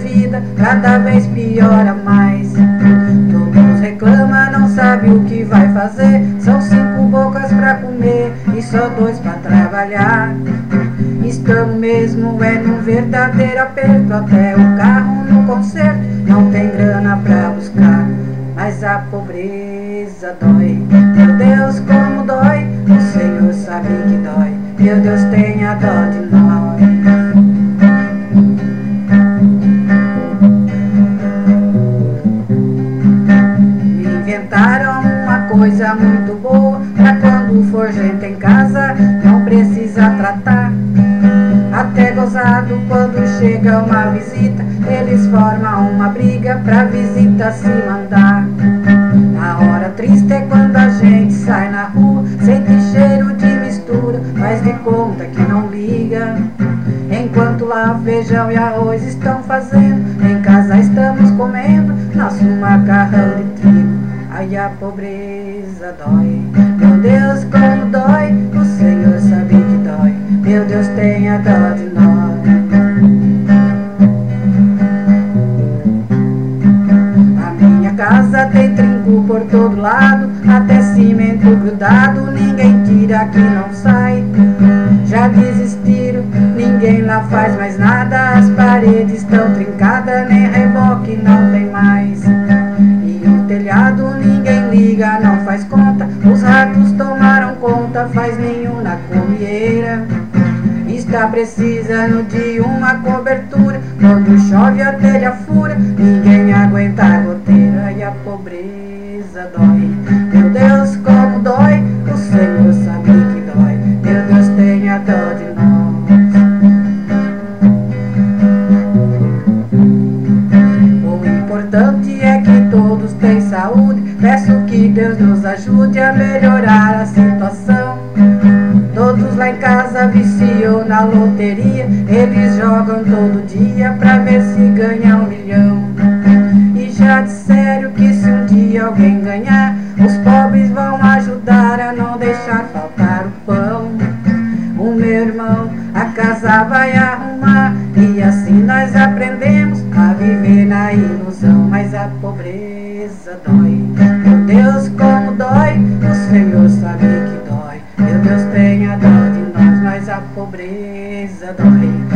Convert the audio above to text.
vida cada vez piora mais. Todos reclamam, não sabe o que vai fazer. São 5 bocas pra comer e só 2 pra trabalhar. Estamos mesmo num verdadeiro aperto. Até o carro no concerto não tem grana pra buscar. Mas a pobreza dói, meu Deus, como dói. O Senhor sabe que dói, meu Deus, tenha dó de nós. Inventaram uma coisa muito boa pra quando for gente em casa não precisa tratar. Até gozado quando chega uma visita, eles formam uma briga pra visita se mandar. A hora triste é quando a gente sai na rua, sente cheiro de mistura, faz de conta que não liga. Enquanto lá feijão e arroz estão fazendo, em casa estamos comendo nosso macarrão de trigo. Ai, a pobreza dói, meu Deus, como dói. O Senhor sabe que dói, meu Deus, tenha dó de nós. A minha casa tem trinco por todo lado, até cimento grudado, ninguém tira que não sai. Já desistiram, ninguém lá faz mais nada, as paredes estão trincadas, nem reboque não tem mais. E o telhado ninguém liga, não faz conta, os ratos tomaram conta, faz nenhum na comieira. Está precisando de uma cobertura, quando chove a telha fura, ninguém aguenta a goteira. E a pobreza dói, meu Deus, como dói. O Senhor sabe que dói, meu Deus, tenha dó de nós. O importante é que todos têm saúde, peço que Deus nos ajude a melhorar a situação. Todos lá em casa viciam na loteria, eles jogam todo dia pra ver se ganha 1 milhão. E já disseram que se um dia alguém ganhar, os pobres vão ajudar a não deixar faltar o pão. O meu irmão a casa vai arrumar, e assim nós aprendemos a viver na ilusão. Mas a pobreza dói, meu Deus, como dói. O Senhor sabe que dói, meu Deus, tenha dó de nós. Mas a pobreza dói,